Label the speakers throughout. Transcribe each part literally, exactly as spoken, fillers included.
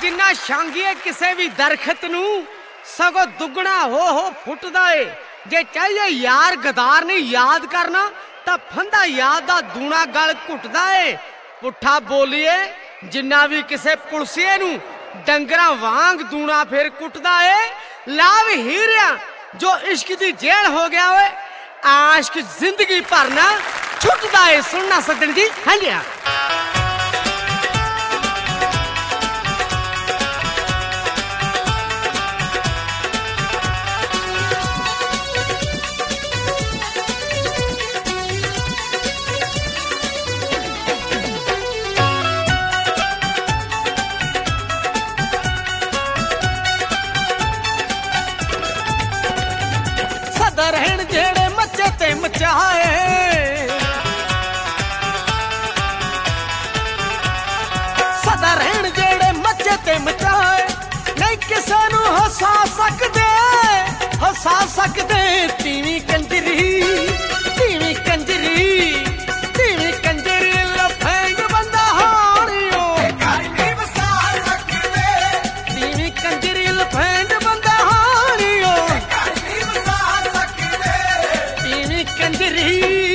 Speaker 1: जिन्ना छांगीए किसे भी दरखत नू सगों दुगना हो हो फुटदा है। जे चाहिए यार गदार ने याद करना तां फंदा याद दा दूना गल घुटदा है। पुट्ठा बोलिए जिन्ना भी किसे पुलसिए नू डंगरा वांग दूना फिर कुटदा है। लाभ हीरिया जो इश्क दी जेल हो गया होए आशिक जिंदगी भर ना छुटदा है। सुनना सज्जन जी हाँ जी हाँ। रहन जेड़े मचे ते मचाए सदा रहन जेड़े मचे ते मचाए नहीं किसे नू हसा सकदे हसा सकदे। तीवी कंजरी तीवी कंजरी तीवी कंजरी लफेंग बंदा हारियो वसा सकदे। तीवी कंजरी लफेंग बंदा हारियो कंजरी।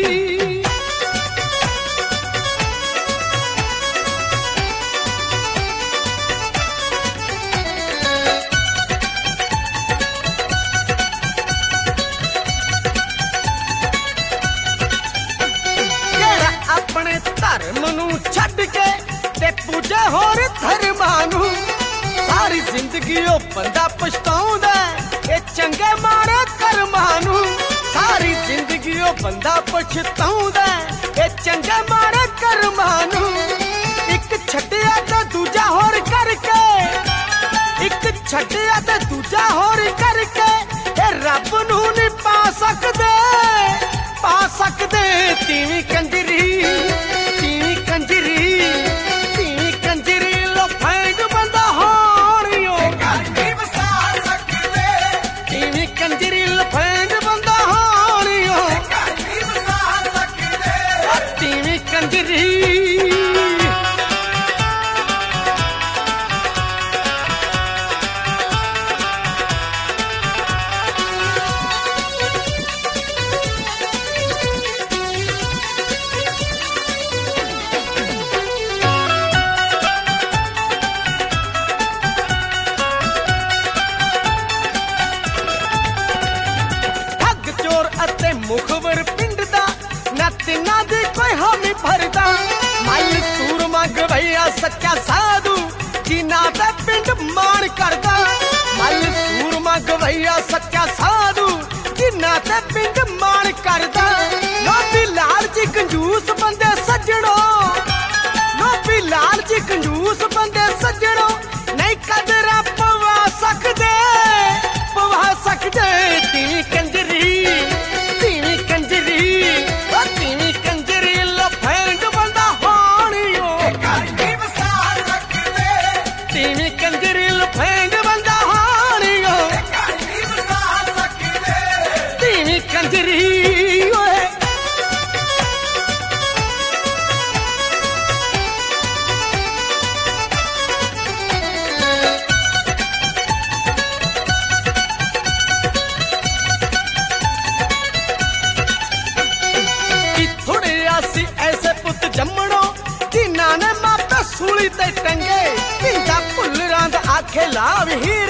Speaker 1: अपने धर्म नू छड्ड के ते पूजे होर धर्मां नू सारी जिंदगी ओ बंदा पछताउंदा ए चंगे मारे कर्मां नू। सारी जिंदगी ओ बंदा पछताउंदा ए चंगे मारे कर्मां नू। एक छड्डिया ते दूजा होर करके एक छड्डिया ते दूजा होर करके ए रब नू नहीं पा सकदे पा सकदे। तीवी कंजरी तीवी कंजरी तीवी कंजरी लफेंग बंदा हारियो वसा सकदे। तीवी कंजरी लफेंग बंदा हारियो वसा सकदे। तीवी कंजरी मुखबर पिंड दा ना तिन्ना दी कोई हामी भरदा। मल सूरमा गवैया सच्चा साधु जिन्ना ते पिंड मान करदा। मल सूरमा गवैया सच्चा साधु जिन्ना ते पिंड मान करदा। लोभी लाल जी कंजूस बंदे सज्जणो लोभी लाल जी कंजूस बंदे सज्जणो नहीं कदरा पवा सकदे पवा सकदे। तीवी कंजरी तीवी कंजरी तीवी कंजरी लफेंग बंदा हारियो वसा सकदे। तीवी कंजरी लफेंग बंदा हारियो वसा सकदे। तीवी कंजरी ऐसे पुत जम्मणो जिन्ना ने मापे सूली ते टंगे। भुल रांद आखे लाभ हीर